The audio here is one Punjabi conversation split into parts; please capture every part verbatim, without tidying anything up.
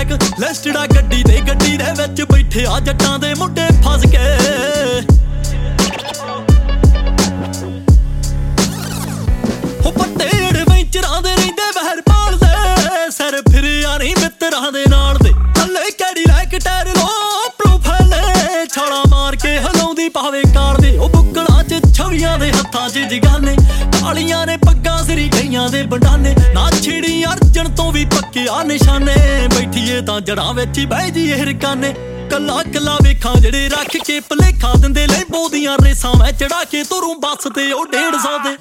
ਬਲੈਕ ਲਿਸਟਡ ਆ ਗੱਡੀ ਤੇ ਗੱਡੀ ਦੇ ਵਿੱਚ ਬੈਠੇ ਆ ਜੱਟਾਂ ਦੇ ਮੁੰਡੇ ਫਸ ਕੇ ਹੋ ਪੱਤੇ ਐਡਵੈਂਚਰਾਂ ਦੇ ਰਹਿੰਦੇ ਬਹਿਰ ਪਾਲਦੇ ਸਿਰ ਫਿਰਿਆ ਨਹੀਂ ਮਿੱਤਰਾਂ ਦੇ ਨਾਲ ਦੇ ਥੱਲੇ ਕੈਡੀ ਲੈਕ ਟਾਇਰ ਲੋ ਪ੍ਰੋਫਾਈਲ ਛਾਲਾ ਮਾਰ ਕੇ ਹਲਾਉਂਦੀ ਪਾਵੇ ਕਾਰ ਦੇ ਉਹ ਬੁੱਕਲਾਂ ਚ ਛਵੀਆਂ ਦੇ ਹੱਥਾਂ ਚ ਜਗਾਨੇ ਕਾਲੀਆਂ ਨੇ ਪੱਗਾਂ ਸਿਰੀ ਗਈਆਂ ਦੇ ਬੰਡਾਨੇ ਨਾ ਛਿੜੀ ਅਰਜਨ ਤੋਂ ਵੀ ਪੱਕਿਆ ਨਿਸ਼ਾਨੇ ਬੈਠੀਏ ਤਾਂ ਜੜਾਂ ਵਿੱਚ ਹੀ ਬਹਿ ਜੀਏ ਰਕਾਨੇ ਕੱਲਾ ਕੱਲਾ ਵੇਖਾਂ ਜਿਹੜੇ ਰੱਖ ਕੇ ਭਲੇਖਾ ਦਿੰਦੇ ਲੈਂਬੋ ਦੀਆਂ ਰੇਸਾਂ ਮੈਂ ਚੜਾ ਕੇ ਤੁਰੂ ਬੱਸ ਤੇ ਉਹ ਡੇਢ ਸੌ ਦੇ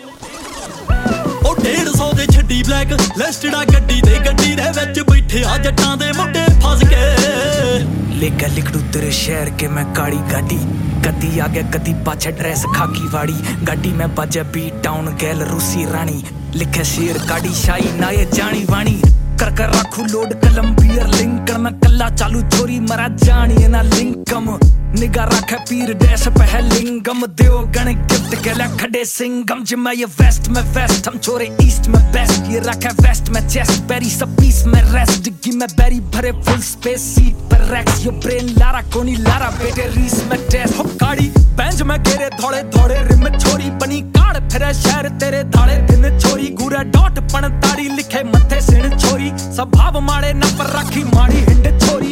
ਉਹ ਡੇਢ ਸੌ ਦੇ ਛੱਡੀ ਬਲੈਕ ਲਿਸਟਡ ਆ ਗੱਡੀ ਤੇ ਗੱਡੀ ਦੇ ਵਿੱਚ ਬੈਠੇ ਆ ਜੱਟਾਂ ਦੇ ਮੁੰਡੇ ਫਸ ਕੇ लेगा लिखड़ू तेरे शहर के मैं काली गाड़ी कदी आगे कदी पाछे ड्रेस खाकी वाड़ी गाड़ी में बजे बीट टाउन गैल रूसी रानी लिखे शेर काड़ी शाही ना ये जानी वाणी कर कर रखू लोड कलम बियर लिंकन में कल्ला चालू छोरी मरा जानी ना लिंकम निगा रखे पीर डैश पह लिंगम देव गण गिफ्ट गला खड़े सिंगम जिम्मा ये वेस्ट में वेस्ट हम छोरे ईस्ट में बेस्ट ये रखे वेस्ट में चेस्ट बेरी सब पीस में रेस्ट डिग्गी में बेरी भरे फुल स्पेस सीट पर रैक्स यो ब्रेन लारा कोनी लारा बेटे रीस में टेस्ट हो गाड़ी बेंच में घेरे धोड़े धोड़े रिम छोरी बनी काड़ फिरे शहर तेरे धाड़े दिन छोरी गुरा डॉट पण ताड़ी लिखे मथे सिण छोरी स्वभाव माड़े न पर रखी माड़ी हिंड छोरी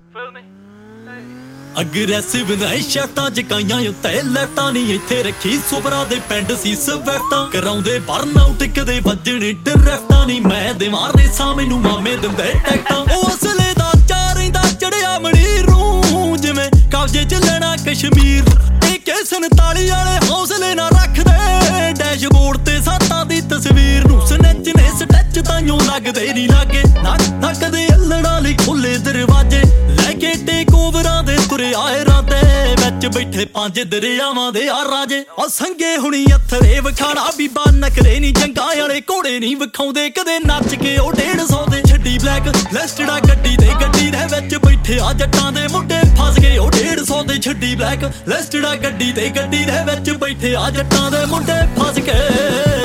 ਅਗਰੈਸਿਵ ਨਹੀਂ ਸ਼ਰਟਾਂ ਜਕਾਈਆਂ ਉੱਤੇ ਲੈਟਾਂ ਨਹੀਂ ਇੱਥੇ ਰੱਖੀ ਸੁਪਰਾ ਦੇ ਪਿੰਡ ਸੀ ਸਵੈਟਾਂ ਕਰਾਉਂਦੇ ਬਰਨ ਆਊਟ ਕਦੇ ਵੱਜਣੇ ਡਰੈਫਟਾਂ ਨਹੀਂ ਮੈਂ ਦੇਵਾਂ ਰੇਸਾਂ ਮੈਨੂੰ ਮਾਮੇ ਦਿੰਦੇ ਟੈਕਟਾਂ ਉਹ ਅਸਲੇ ਦਾ ਚਾਰਿੰਦਾ ਚੜਿਆ ਮਣੀਰ ਨੂੰ ਜਿਵੇਂ ਕਬਜੇ ਚ ਲੈਣਾ ਕਸ਼ਮੀਰ ਇਹ ਕੇ ਸੰਤਾਲੀ ਵਾਲੇ ਹੌਸਲੇ ਨਾ ਰੱਖਦੇ ਡੈਸ਼ਬੋਰਡ ਤੇ ਸਾਤਾਂ ਦੀ ਤਸਵੀਰ ਨੂੰ ਸਨੈਚ ਨੇ ਸਟੈਚ ਤਾਈਓ ਲੱਗਦੇ ਨਹੀਂ ਲਾਗੇ ਨਾ ਨਾ ਕਦੇ ਅਲੜਾਂ ਲਈ ਖੁੱਲੇ ਦਰਵਾਜ਼ੇ ਲੈ ਕੇ ਟੇਕ ਓਵਰਾਂ ਦੇ ਤੁਰੇ ਆਏ ਰਾਤੇ ਵਿੱਚ ਬੈਠੇ ਪੰਜ ਦਰਿਆਵਾਂ ਦੇ ਆ ਰਾਜੇ ਆ ਸੰਗੇ ਹੁਣੀ ਅਥਰੇ ਵਿਖਾਣਾ ਬੀਬਾ ਨਖਰੇ ਨਹੀਂ ਜੰਗਾਂ ਵਾਲੇ ਘੋੜੇ ਨਹੀਂ ਵਿਖਾਉਂਦੇ ਕਦੇ ਨੱਚ ਕੇ ਉਹ ਡੇਢ ਸੌ ਦੇ ਛੱਡੀ ਬਲੈਕ ਲਿਸਟਡ ਆ ਗੱਡੀ ਤੇ ਗੱਡੀ ਦੇ ਵਿੱਚ ਬੈਠੇ ਆ ਜੱਟਾਂ ਦੇ ਮੁੰਡੇ ਫਸ ਗਏ ਉਹ ਡੇਢ ਸੌ ਦੇ ਛੱਡੀ ਬਲੈਕ ਲਿਸਟਡ ਆ ਗੱਡੀ ਤੇ ਗੱਡੀ ਦੇ ਵਿੱਚ ਬੈਠੇ ਆ ਜੱਟਾਂ ਦੇ ਮੁੰਡੇ ਫਸ ਗਏ